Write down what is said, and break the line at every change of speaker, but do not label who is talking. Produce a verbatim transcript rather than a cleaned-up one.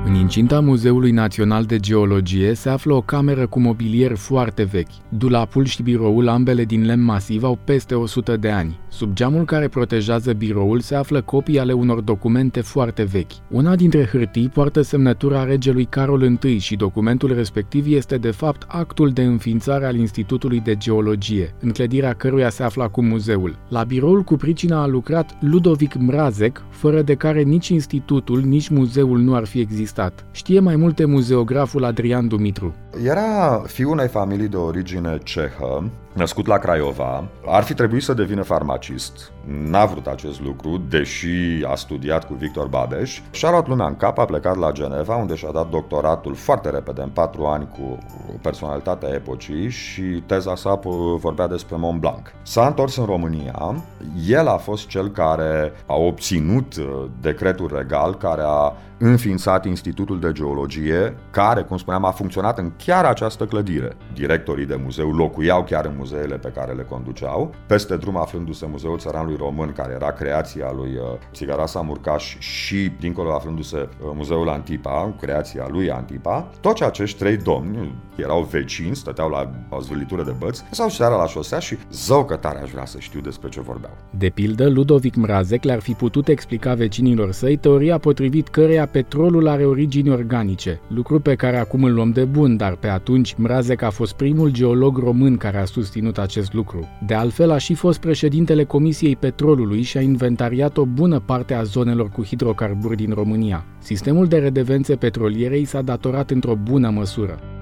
În incinta Muzeului Național de Geologie se află o cameră cu mobilier foarte vechi. Dulapul și biroul, ambele din lemn masiv, au peste o sută de ani. Sub geamul care protejează biroul se află copii ale unor documente foarte vechi. Una dintre hârtii poartă semnătura regelui Carol I și documentul respectiv este de fapt actul de înființare al Institutului de Geologie, în clădirea căruia se află acum muzeul. La biroul cu pricina a lucrat Ludovic Mrazek, fără de care nici institutul, nici muzeul nu ar fi existat. Știe mai multe muzeograful Adrian Dumitru.
Era fiul unei familii de origine cehă, născut la Craiova. Ar fi trebuit să devină farmacist. N-a vrut acest lucru, deși a studiat cu Victor Babeș. Și-a luat lumea în cap, a plecat la Geneva, unde și-a dat doctoratul foarte repede, în patru ani, cu personalitatea epocii, și teza sa vorbea despre Mont Blanc. S-a întors în România. El a fost cel care a obținut decretul regal care a înființat Institutul de Geologie, care, cum spuneam, a funcționat în chiar această clădire. Directorii de muzeu locuiau chiar în muzeele pe care le conduceau. Peste drum aflându-se Muzeul Țăranului Român, care era creația lui Țigarasa Murcaș, și dincolo aflându-se Muzeul Antipa, creația lui Antipa. Toți acești trei domni erau vecini, stăteau la o zvârlitură de băți, sau seara la șosea și zău că tare aș vrea să știu despre ce vorbeau.
De pildă, Ludovic Mrazek le-ar fi putut explica vecinilor săi teoria potrivit căreia petrolul are origini organice, lucru pe care acum îl luăm de bun, dar pe atunci Mrazek a fost primul geolog român care a susținut acest lucru. De altfel, a și fost președintele Comisiei Petrolului și a inventariat o bună parte a zonelor cu hidrocarburi din România. Sistemul de redevențe petroliere i s-a datorat într-o bună măsură.